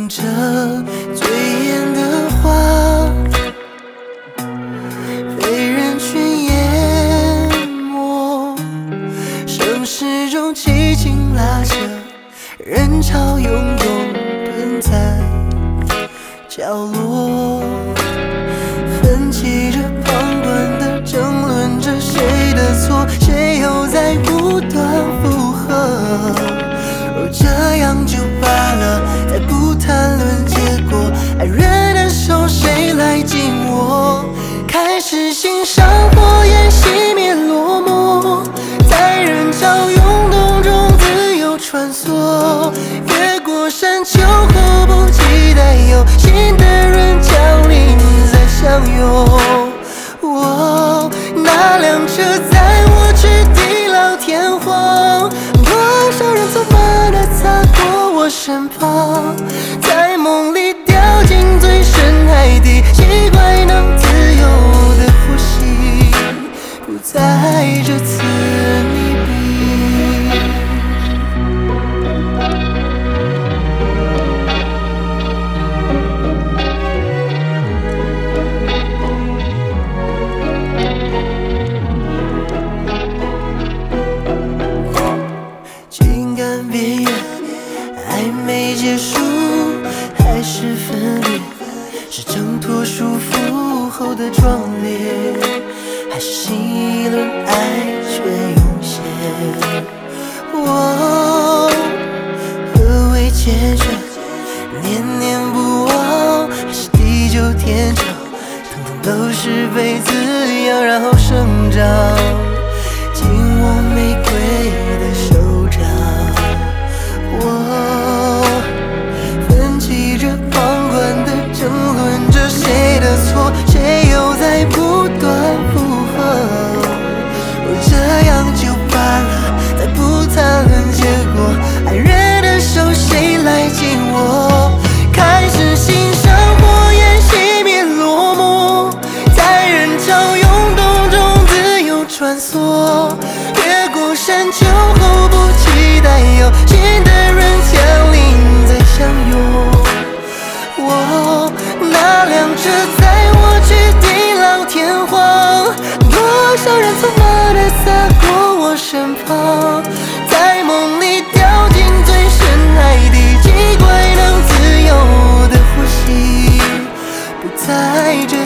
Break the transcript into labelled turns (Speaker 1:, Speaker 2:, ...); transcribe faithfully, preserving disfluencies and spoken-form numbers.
Speaker 1: 等着醉眼的花被人群淹没，盛世中寂静拉扯，人潮涌涌蹲在角落，分歧着旁观的争论着谁的错，谁又在不断附和。若这样就罢了，再不谈论结果，爱人的手谁来紧握？开始欣赏火焰熄灭落寞，在人潮涌动中自由穿梭，越过山丘后不期待有新的人降临再相拥。哦，那辆车载我去地老天荒，多少人匆忙地擦过我身旁，在梦里掉进最深海底，奇怪能自由的呼吸，不再这次溺毙。情感边缘还没结束，还是分裂，是挣脱束缚后的壮烈，还是新一轮爱却涌现？我何为缱绻，念念不忘，还是地久天长，统统都是被滋养然后生长，紧握玫瑰的手掌。我分歧着旁观的争论着谁的错，谁又在不断附和。若这样就罢了，再不谈论结果，爱人的手谁来紧握？开始欣赏火焰熄灭落寞，在人潮涌动中自由穿梭，越过山丘后不期待有新的人降临再相拥。我那辆车载我去地老天荒，多少人匆忙地洒过我身旁，在梦里掉进最深海底，奇怪能自由的呼吸，不再这